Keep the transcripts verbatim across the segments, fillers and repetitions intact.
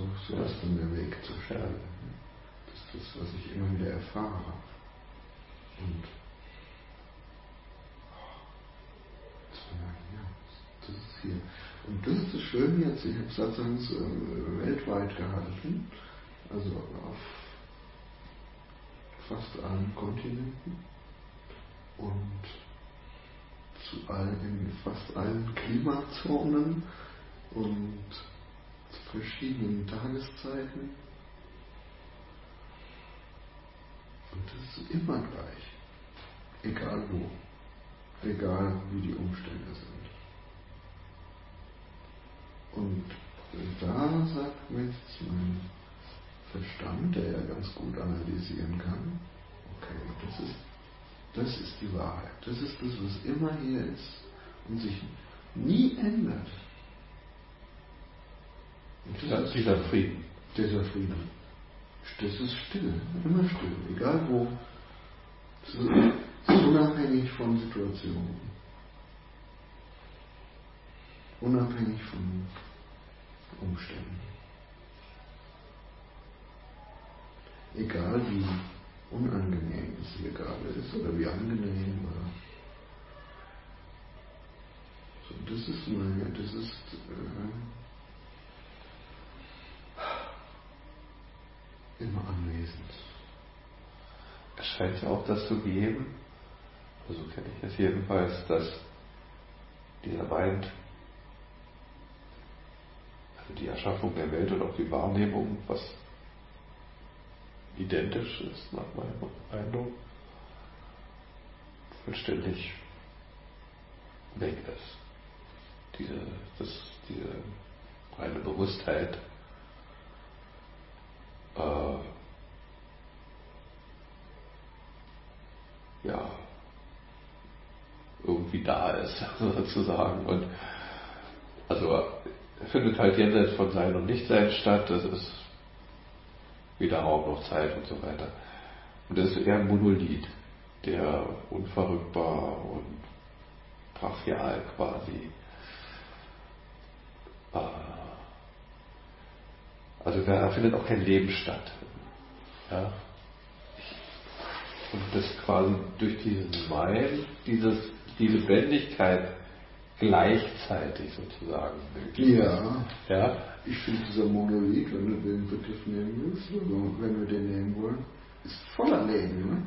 so ist dann der Weg zur Stelle. Das ist das, was ich immer wieder erfahre. Und ja, das ist hier. Und das ist das Schöne jetzt, ich habe Satsangs äh, weltweit gehalten, also auf fast allen Kontinenten und zu allen, in fast allen Klimazonen und zu verschiedenen Tageszeiten. Und das ist immer gleich. Egal wo. Egal wie die Umstände sind. Und da sagt mir jetzt mein Verstand, der ja ganz gut analysieren kann, okay, das ist, das ist die Wahrheit. Das ist das, was immer hier ist und sich nie ändert. Und das ja, ist dieser Frieden. Dieser Frieden. Das ist still, immer still, egal wo. Es ist unabhängig von Situationen. Unabhängig von Umständen. Egal wie unangenehm es hier gerade ist oder wie angenehm oder so, das ist meine, das ist äh, immer anwesend. Es scheint ja auch das zu geben, also kenne ich es jedenfalls, dass dieser Mind, also die Erschaffung der Welt und auch die Wahrnehmung, was identisch ist nach meinem Eindruck, vollständig weg ist. Diese, das, diese reine Bewusstheit äh, ja irgendwie da ist, sozusagen. Und also findet halt jenseits von Sein und Nichtsein statt, das ist weder Raum noch Zeit und so weiter. Und das ist eher ein Monolith, der unverrückbar und brachial quasi äh, also da findet auch kein Leben statt. Ja? Und das quasi durch diesen Mind, dieses, die Lebendigkeit gleichzeitig sozusagen möglich Ja. ist. Ja. Ich finde dieser Monolith, wenn du den Begriff nehmen willst, also wenn wir den nehmen wollen, ist voller Leben. Ne?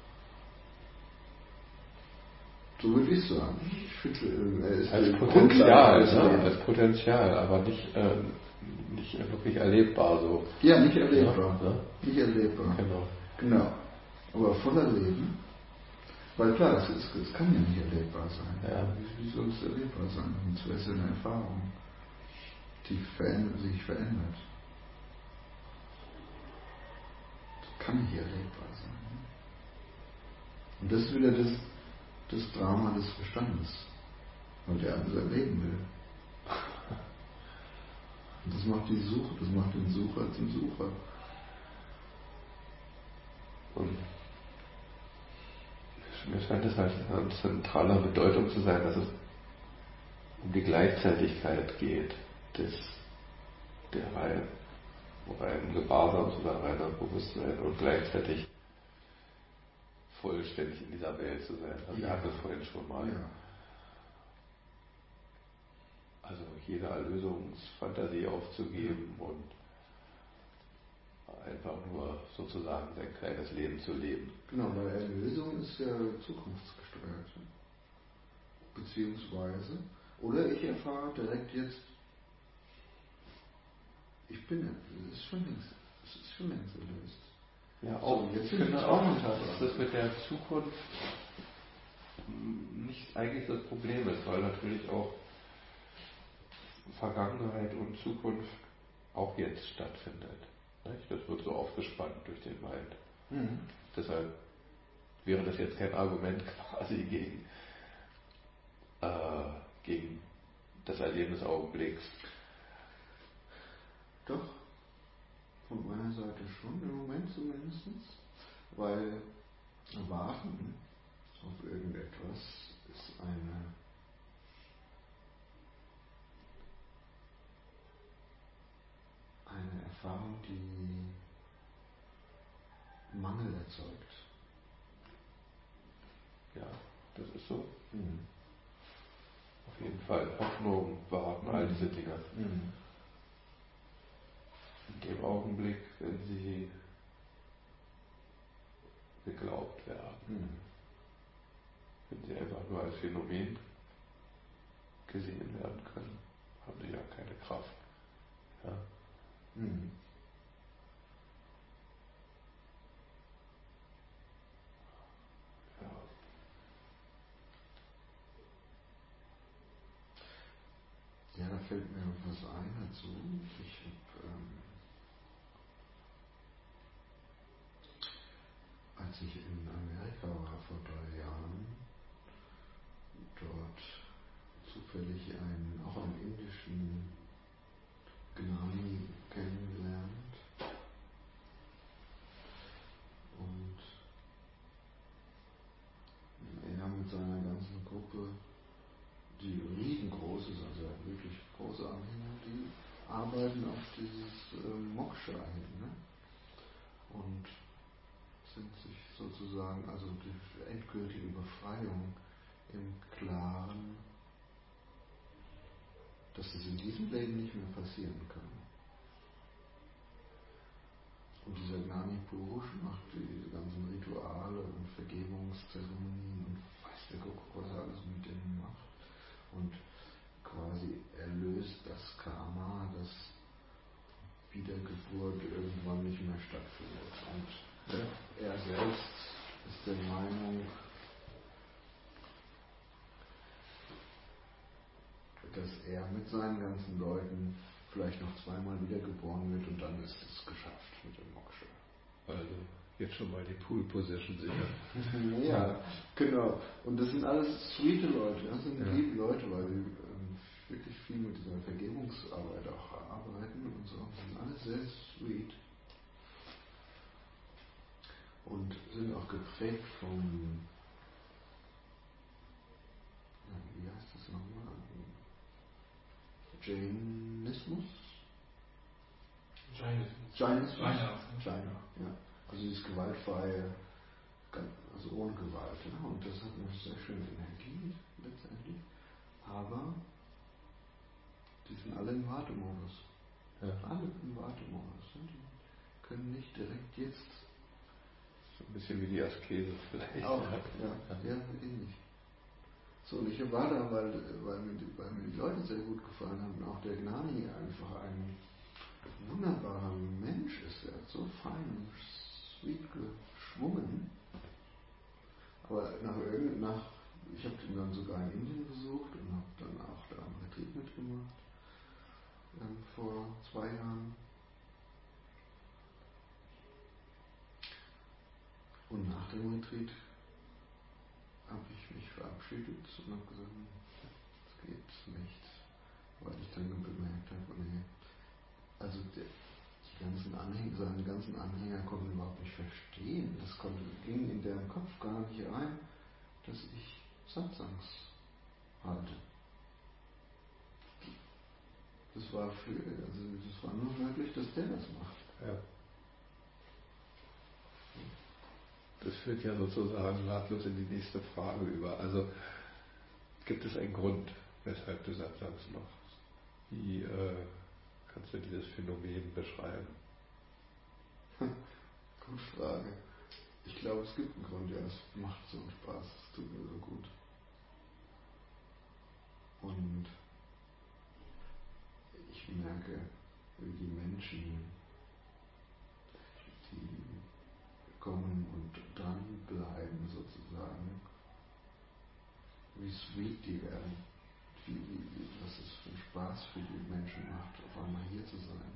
So würde ich sagen. Ich finde, er ist als Potenzial, als, ne? als Potenzial, aber nicht, äh, nicht wirklich erlebbar so. Ja, nicht erlebbar. Ja, ne? Nicht erlebbar. Genau. Genau. Aber voller Leben. Weil klar, es, ist, es kann ja nicht erlebbar sein. Ja. Wie, wie soll es erlebbar sein? Sonst wäre es ja eine Erfahrung, die verändert, sich verändert. Das kann nicht erlebbar sein. Und das ist wieder das, das Drama des Verstandes, weil der alles erleben will. Und das macht die Suche, das macht den Sucher zum Sucher. Und mir scheint es halt von zentraler Bedeutung zu sein, dass es um die Gleichzeitigkeit geht, des, der rein, rein Gewahrsams oder reiner Bewusstsein und gleichzeitig vollständig in dieser Welt zu sein. Also ja. Wir hatten das vorhin schon mal. Ja. Also jede Erlösungsfantasie aufzugeben ja. und einfach nur sozusagen sein kleines Leben zu leben. Genau, weil Erlösung ist ja zukunftsgesteuert. Beziehungsweise, oder ich erfahre direkt jetzt, ich bin, es ist schon längst, es ist schon längst erlöst. Ja, auch, so, jetzt ich finde auch, dass das mit der Zukunft nicht eigentlich das Problem ist, weil natürlich auch Vergangenheit und Zukunft auch jetzt stattfindet. Das wird so aufgespannt durch den Mind. Mhm. Deshalb wäre das jetzt kein Argument quasi gegen, äh, gegen das Erleben des Augenblicks. Doch, von meiner Seite schon, im Moment zumindest, weil Warten auf irgendetwas ist eine eine Erfahrung, die Mangel erzeugt. Ja, das ist so. Mhm. Auf jeden Fall. Hoffnung, Warten, all diese Dinge. Mhm. In dem Augenblick, wenn sie geglaubt werden, Mhm. wenn sie einfach nur als Phänomen gesehen werden können, haben sie ja keine Kraft. Ja. Mhm. Ja. Ja, da fällt mir noch was ein dazu. Ich habe, ähm, als ich in Amerika war vor drei Jahren, dort zufällig einen, auch einen indischen Gnani kennengelernt. Und er mit seiner ganzen Gruppe, die riesengroß ist, also wirklich große Anhänger, die arbeiten auf dieses äh, Moksha hin, ne? Und sind sich sozusagen, also die endgültige Befreiung im Klaren, dass es in diesem Leben nicht mehr passieren kann. Und dieser Gnani Purush macht diese ganzen Rituale und Vergebungszeremonien und weiß der Kuckuck, was er alles mit denen macht. Und quasi erlöst das Karma, das Wiedergeburt irgendwann nicht mehr stattfindet. Und Ja. er selbst ist der Meinung, dass er mit seinen ganzen Leuten vielleicht noch zweimal wiedergeboren wird und dann ist es geschafft mit dem Moksha. Also jetzt schon mal die Pool Position sicher. Ja, genau. Und das sind alles sweete Leute, das sind ja. liebe Leute, weil sie ähm, wirklich viel mit dieser Vergebungsarbeit auch arbeiten und so. Das sind alles sehr sweet. Und sind auch geprägt vom, ja, wie heißt das nochmal? Jainismus? Jainismus. Jainismus? Jaina. Jaina, ja. Also dieses gewaltfreie, also ohne Gewalt. Ja? Und das hat eine sehr schöne Energie letztendlich. Aber die sind alle im Wartemodus. Ja. Alle im Wartemodus. Ja? Die können nicht direkt jetzt. So ein bisschen wie die Askese vielleicht. Auch, ja, ja, ähnlich. So, und ich war da, weil, weil, mir die, weil mir die Leute sehr gut gefallen haben und auch der Gnani einfach ein wunderbarer Mensch ist. Er hat so fein und sweet geschwungen. Aber nach irgend, nach, ich habe ihn dann sogar in Indien besucht und habe dann auch da am Retreat mitgemacht. Ähm, vor zwei Jahren. Und nach dem Retreat habe ich mich verabschiedet und habe gesagt, das geht nicht. Weil ich dann bemerkt habe, nee, also der, die ganzen Anhänger, seine ganzen Anhänger konnten überhaupt nicht verstehen. Das konnte, ging in deren Kopf gar nicht rein, dass ich Satsangs halte. Das war für, also das war nur möglich, dass der das macht. Ja. Das führt ja sozusagen nahtlos in die nächste Frage über. Also gibt es einen Grund, weshalb du Satsangs machst? Wie äh, kannst du dieses Phänomen beschreiben? Gute Frage. Ich glaube, es gibt einen Grund, ja, es macht so einen Spaß, es tut mir so gut. Und ich merke, wie die Menschen, die kommen und dranbleiben sozusagen, wie sweet die werden, wie, wie, wie, was es für einen Spaß für die Menschen macht, auf einmal hier zu sein.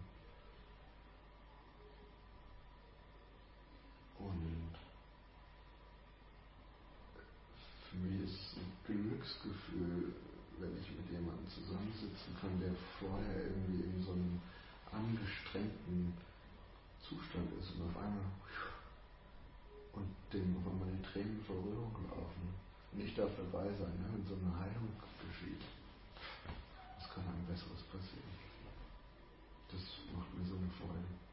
Und für mich ist es ein Glücksgefühl, wenn ich mit jemandem zusammensitzen kann, der vorher irgendwie in so einem angestrengten Zustand ist und auf einmal und dem auf einmal die Tränen vor Rührung laufen. Und ich darf dabei sein, ja, wenn so eine Heilung geschieht. Was kann einem Besseres passieren? Das macht mir so eine Freude.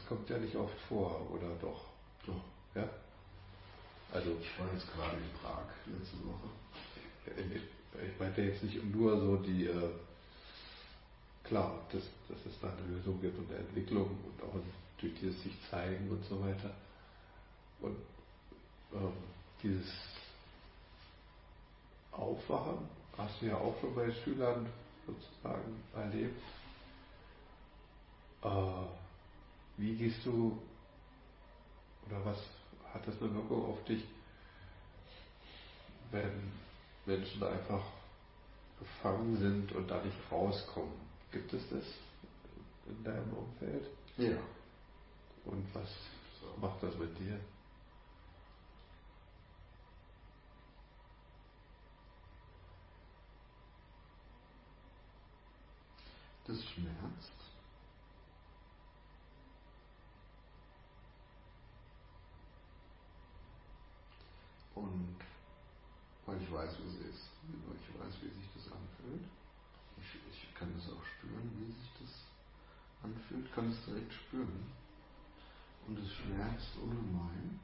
kommt ja nicht oft vor, oder doch? Doch. Ja? Also, ich war jetzt gerade in Prag letzte Woche. Ich meinte jetzt nicht nur so die, äh, klar, dass, dass es da eine Lösung gibt und eine Entwicklung und auch durch dieses sich zeigen und so weiter. Und ähm, dieses Aufwachen hast du ja auch schon bei Schülern sozusagen erlebt. Äh, wie gehst du, oder was hat das eine Wirkung auf dich, wenn Menschen einfach gefangen sind und da nicht rauskommen? Gibt es das in deinem Umfeld? Ja. Und was macht das mit dir? Das schmerzt. Und weil ich weiß, wie es ist, weil ich weiß, wie sich das anfühlt. Ich, ich kann das auch spüren, wie sich das anfühlt, kann es direkt spüren. Und es schmerzt ungemein.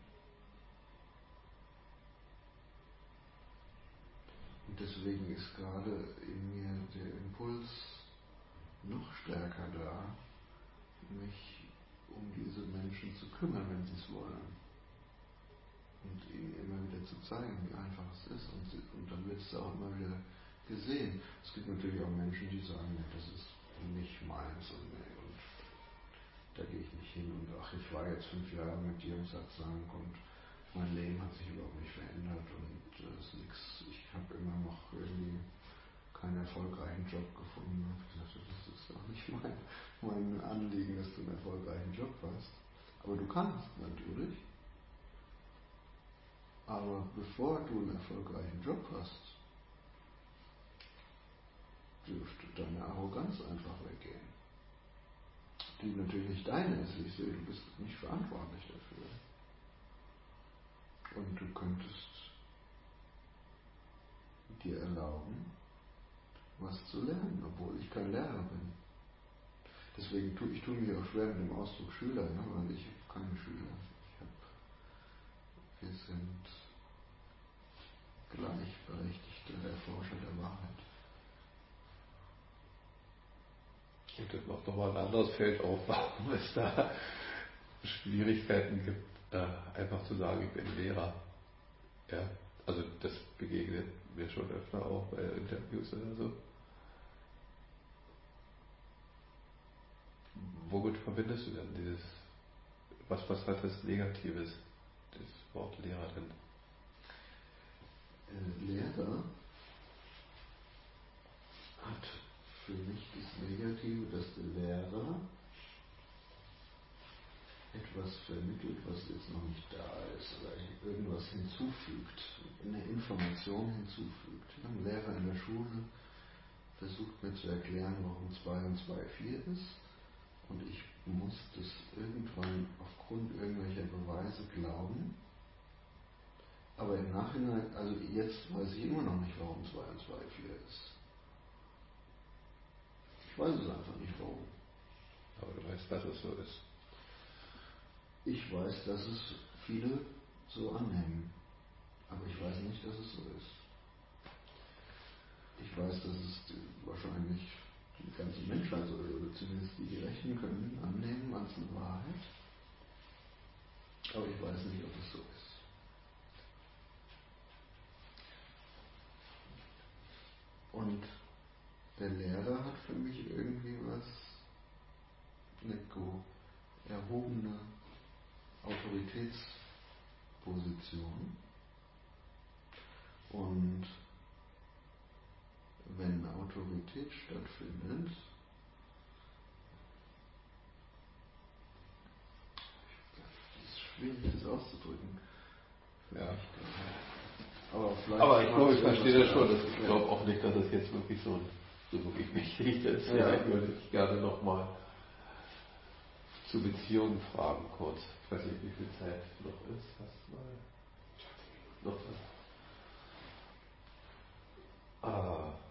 Und deswegen ist gerade in mir der Impuls noch stärker da, mich um diese Menschen zu kümmern, wenn sie es wollen. Und ihnen immer wieder zu zeigen, wie einfach es ist. Und, sie, und dann wird es auch immer wieder gesehen. Es gibt natürlich auch Menschen, die sagen, nee, das ist nicht meins und, nee, und da gehe ich nicht hin. Und ach, ich war jetzt fünf Jahre mit dir im Satsang und mein Leben hat sich überhaupt nicht verändert und es äh, ist nichts. Ich habe immer noch irgendwie keinen erfolgreichen Job gefunden. Und ich dachte, das ist auch nicht mein, mein Anliegen, dass du einen erfolgreichen Job hast. Aber du kannst natürlich. Aber bevor du einen erfolgreichen Job hast, dürfte deine Arroganz einfach weggehen. Die natürlich nicht deine ist. Ich sehe, du bist nicht verantwortlich dafür. Und du könntest dir erlauben, was zu lernen, obwohl ich kein Lehrer bin. Deswegen tue ich tue mich auch schwer mit dem Ausdruck Schüler, ne? Weil ich habe keine Schüler. Ich hab, wir sind gleichberechtigte Erforscher der Wahrheit. Und das macht nochmal ein anderes Feld auf, warum es da Schwierigkeiten gibt, äh, einfach zu sagen, ich bin Lehrer. Ja, also das begegnet mir schon öfter auch bei Interviews oder so. Womit verbindest du denn dieses, was, was hat das Negatives, das Wort Lehrerin? Äh, Lehrer hat für mich das Negative, dass der Lehrer etwas vermittelt, was jetzt noch nicht da ist, oder irgendwas hinzufügt, eine Information hinzufügt. Ein Lehrer in der Schule versucht mir zu erklären, warum zwei und zwei vier ist, und ich muss das irgendwann aufgrund irgendwelcher Beweise glauben, aber im Nachhinein, also jetzt weiß ich immer noch nicht, warum zwei und zwei vier ist. Ich weiß es einfach nicht, warum. Aber du weißt, dass es so ist. Ich weiß, dass es viele so annehmen, aber ich weiß nicht, dass es so ist. Ich weiß, dass es wahrscheinlich die ganze Menschheit, oder zumindest die, die rechnen können, annehmen als eine Wahrheit, aber ich weiß nicht, ob es so ist. Und der Lehrer hat für mich irgendwie was, eine erhobene Autoritätsposition. Und wenn Autorität stattfindet, es ist schwierig, das auszudrücken. Ja. Aber, vielleicht Aber ich glaube, ich verstehe das schon. Das ich glaube auch nicht, dass es jetzt wirklich so, so wirklich wichtig ist. Ja. Vielleicht würde ich gerne nochmal zu Beziehungen fragen kurz. Ich weiß nicht, wie viel Zeit noch ist. Hast du mal noch was? Ah.